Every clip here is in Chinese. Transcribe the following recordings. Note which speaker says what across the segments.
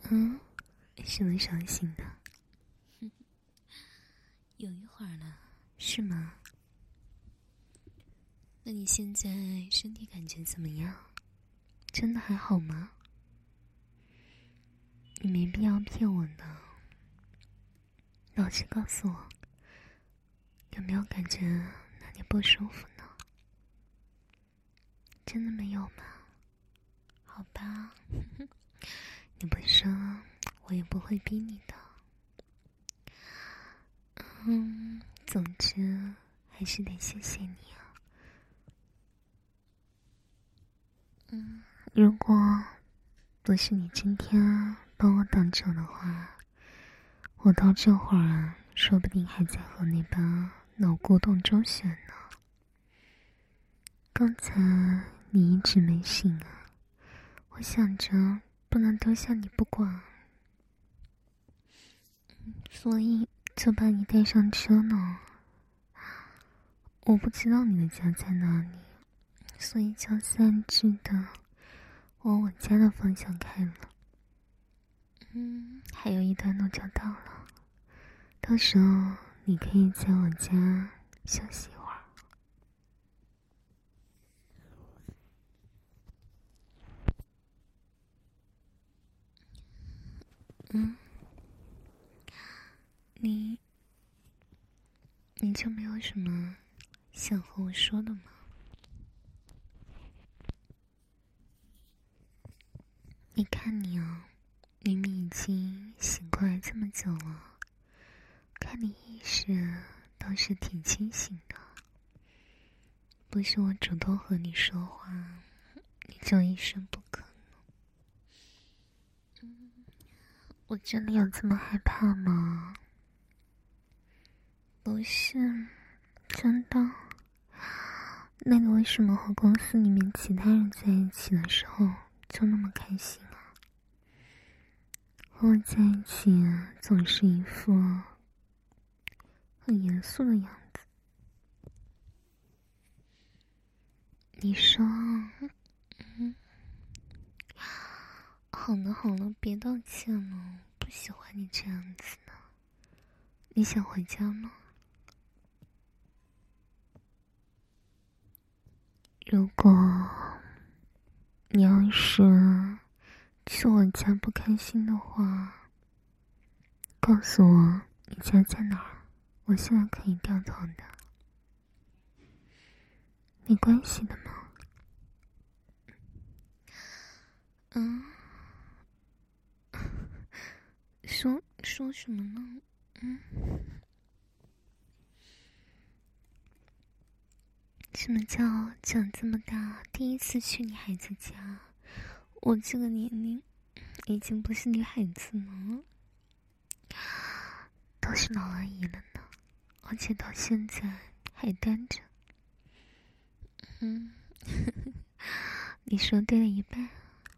Speaker 1: 什么伤心的？有一会儿了，是吗？那你现在身体感觉怎么样？真的还好吗？你没必要骗我的，老实告诉我，有没有感觉哪里不舒服呢？真的没有吗？好吧，你不说，我也不会逼你的。总之还是得谢谢你啊。如果不是你今天帮我挡酒的话，我到这会儿说不定还在和那帮脑骨董周旋呢。刚才你一直没醒啊，我想着不能丢下你不管，所以就把你带上车呢。我不知道你的家在哪里，所以就擅自的往我家的方向开了。还有一段路就到了，到时候你可以在我家休息一会儿。你就没有什么想和我说的吗？你看你啊，明明已经醒过来这么久了，看你意识倒是挺清醒的。不是我主动和你说话，你就一声不吭呢。我真的有这么害怕吗？不是，真的。那你为什么和公司里面其他人在一起的时候就那么开心啊？和我在一起总是一副很严肃的样子。你说，好了好了，别道歉了，不喜欢你这样子的。你想回家吗？如果你要是去我家不开心的话，告诉我你家在哪儿，我现在可以掉头的。没关系的吗？说什么呢？什么叫长这么大第一次去你孩子家？我这个年龄已经不是女孩子了，都是老阿姨了呢，而且到现在还单着。你说对了一半。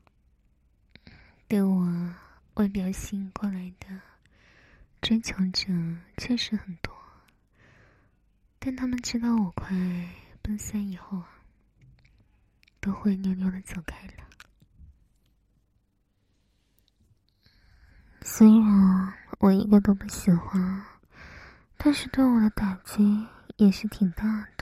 Speaker 1: 对我外表吸引过来的追求者确实很多，但他们知道我快奔三以后啊，都会溜溜的走开了。虽然我一个都不喜欢，但是对我的打击也是挺大的。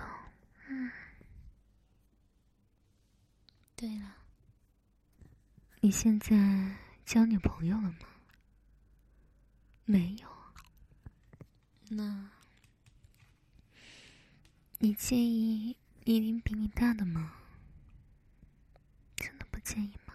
Speaker 1: 对了，你现在交女朋友了吗？没有。那你介意年龄比你大的吗？真的不介意吗？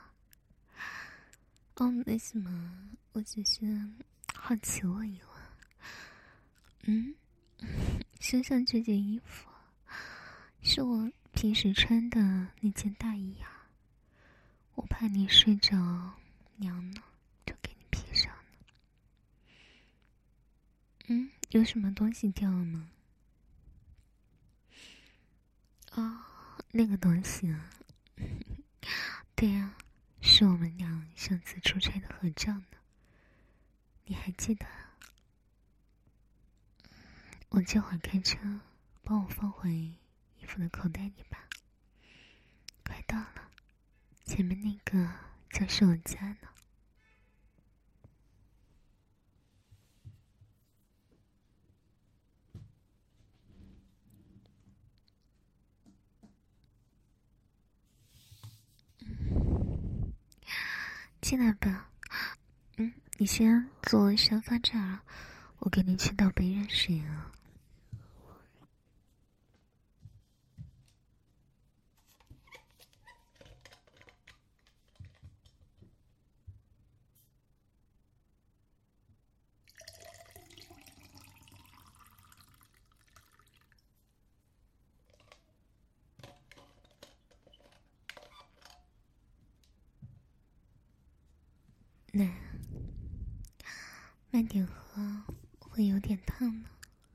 Speaker 1: 没什么，我只是好奇问一问。身上这件衣服是我平时穿的那件大衣啊，我怕你睡着凉了，就给你披上了。有什么东西掉了吗？那个东西啊，对啊，是我们俩上次出差的合照呢，你还记得？我这会儿开车，帮我放回衣服的口袋里吧。快到了，前面那个就是我家呢。 进来吧。你先坐沙发这儿，我给你去倒杯热水啊。那慢点喝，会有点烫呢。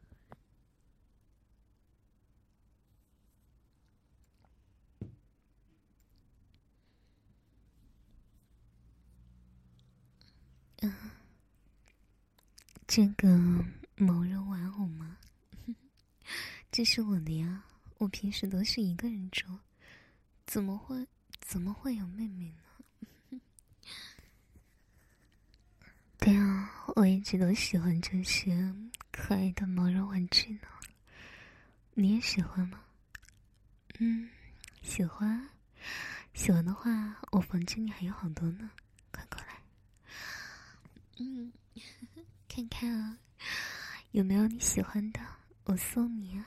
Speaker 1: 这个毛绒玩偶吗？这是我的呀，我平时都是一个人住，怎么会有妹妹呢？对啊，我一直都喜欢这些可爱的毛绒玩具呢。你也喜欢吗？喜欢。喜欢的话，我房间里还有好多呢，快过来。看看啊，有没有你喜欢的，我送你啊。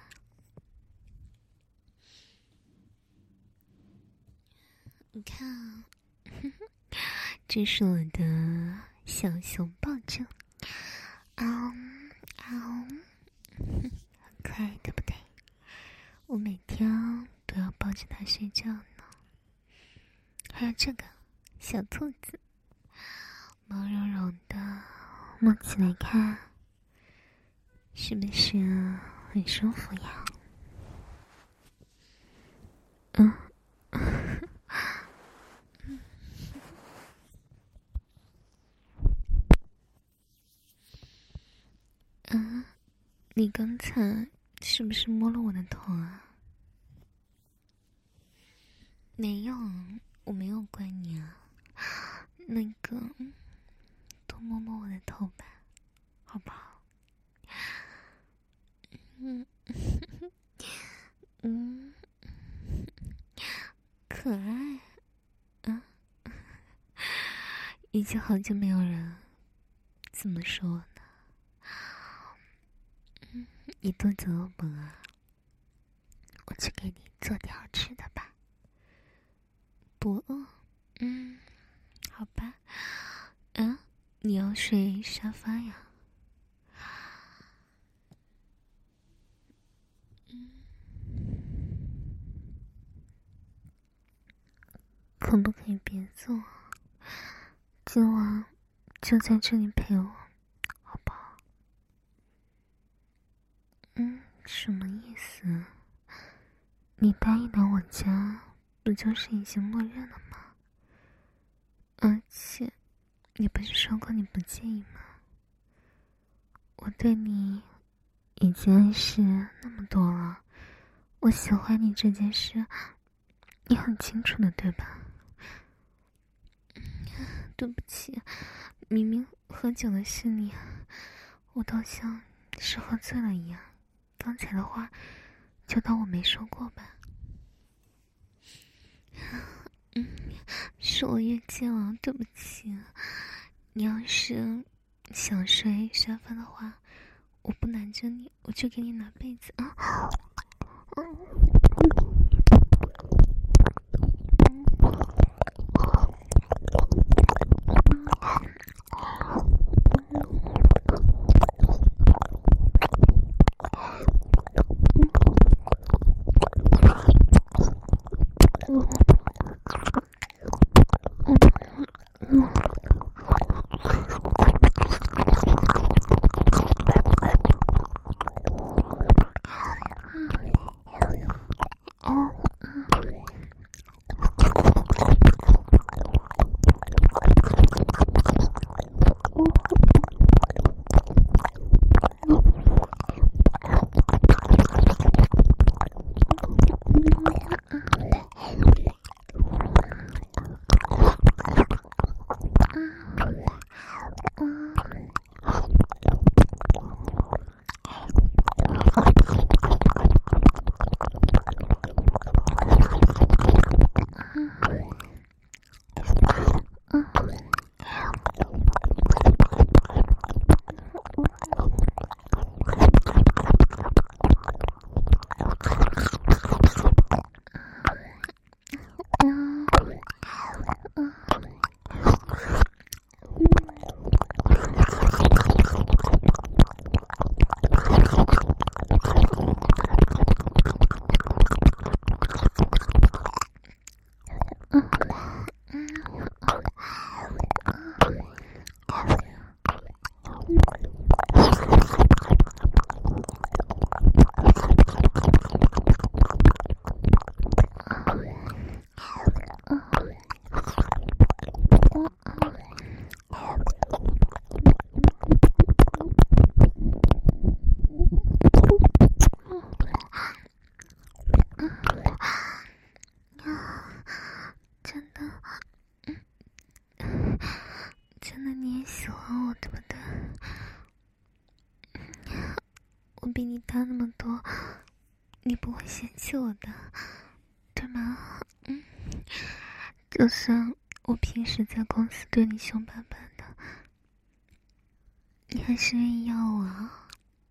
Speaker 1: 你看啊，这是我的小熊抱枕，很可爱，对不对？我每天都要抱着它睡觉呢。还有这个小兔子，毛茸茸的，摸起来看，是不是很舒服呀？你刚才是不是摸了我的头啊？没有，我没有怪你啊。那个，多摸摸我的头吧，好不好？可爱啊！已经好久没有人这么说呢。你肚子饿不饿？我去给你做点好吃的吧。不饿？好吧。你要睡沙发呀？可不可以别做？今晚就在这里陪我，好不好？什么意思？你答应来我家，不就是已经默认了吗？而且，你不是说过你不介意吗？我对你已经暗示那么多了，我喜欢你这件事，你很清楚的，对吧？对不起，明明喝酒的是你，我倒像是喝醉了一样。刚才的话，就当我没说过吧。是我越界了，对不起。你要是想睡沙发的话，我不拦着你，我就给你拿被子啊。 你不会嫌弃我的，对吗？就算我平时在公司对你凶巴巴的，你还是愿意要我啊？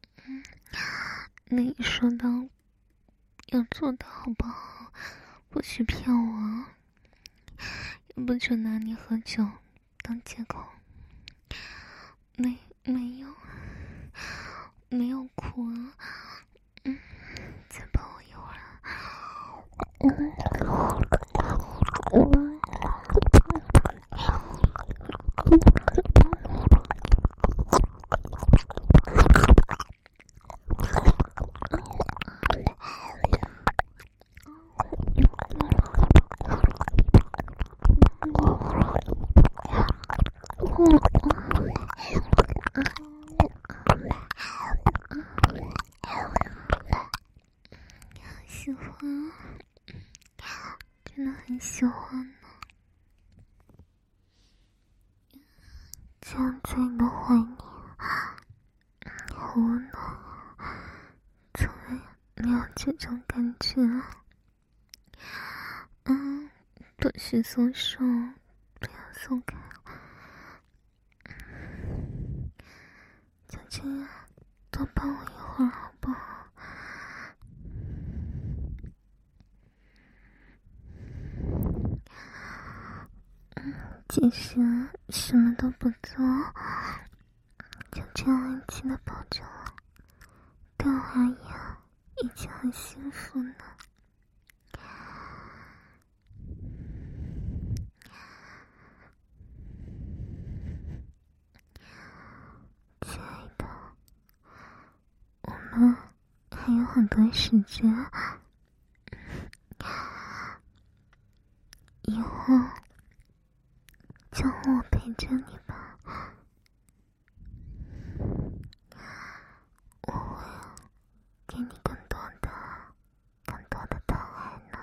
Speaker 1: 那你说到要做到好不好？不许骗我，也不准拿你喝酒当借口。没有哭啊。再抱我一会儿。喜欢，真的很喜欢呢。这样在你的怀里好温暖，从来没有这种感觉。多许松手，不要松开。就这样，多抱我一会儿好不好？其实什么都不做，就这样安静的抱着我，对我而言已经很幸福了。亲爱的，我们还有很多时间，以后就我陪着你吧，我会给你更多的疼爱呢。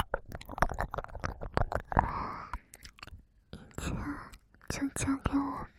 Speaker 1: 一切就交给我